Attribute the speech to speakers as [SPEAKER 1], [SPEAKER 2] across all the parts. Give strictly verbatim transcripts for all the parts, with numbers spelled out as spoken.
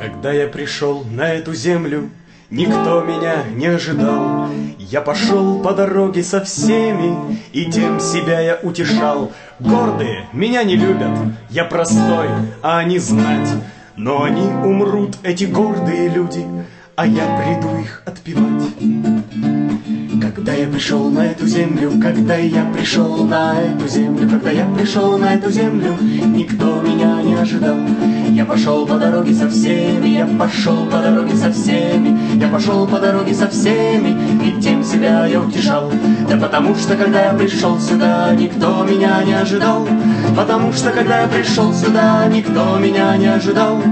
[SPEAKER 1] Когда я пришел на эту землю, никто меня не ожидал. Я пошел по дороге со всеми, и тем себя я утешал. Гордые меня не любят, я простой, а они знать. Но они умрут, эти гордые люди, а я приду их отпевать. Когда я пришел на эту землю, когда я пришел на эту землю, когда я пришел на эту землю, никто меня не ожидал. Я пошел по дороге со всеми, я пошел по дороге со всеми, я пошел по дороге со всеми, и тем себя я утешал. Да потому что, когда я пришел сюда, никто меня не ожидал. Потому что, когда я пришел сюда, никто меня не ожидал.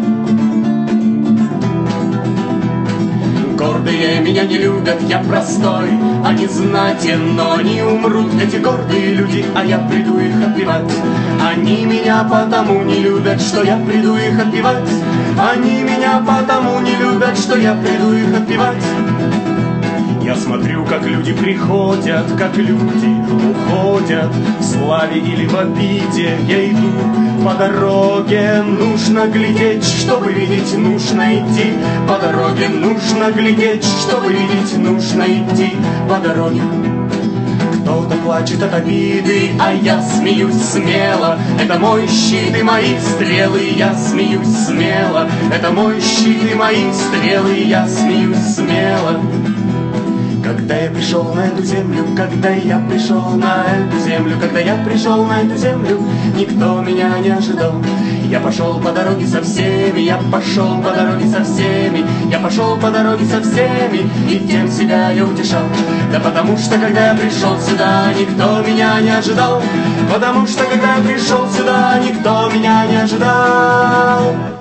[SPEAKER 1] Гордые меня не любят, я простой, они знатен, но они умрут, эти гордые люди, а я приду их отпевать. Они меня потому не любят, что я приду их отпевать. Они меня потому не любят, что я приду их отпевать. Я смотрю, как люди приходят, как люди уходят, в славе или в обиде. Я иду по дороге, нужно глядеть, чтобы видеть, нужно идти. По дороге нужно глядеть, чтобы видеть, нужно идти. По дороге кто-то плачет от обиды, а я смеюсь смело. Это мой щит и мои стрелы, я смеюсь смело. Это мой щит и мои стрелы, я смеюсь смело. Когда я пришел на эту землю, когда я пришел на эту землю, когда я пришел на эту землю, никто меня не ожидал. Я пошел по дороге со всеми, я пошел по дороге со всеми, я пошел по дороге со всеми, и тем себя я утешал. Да потому что, когда я пришел сюда, никто меня не ожидал. Потому что, когда я пришел сюда, никто меня не ожидал.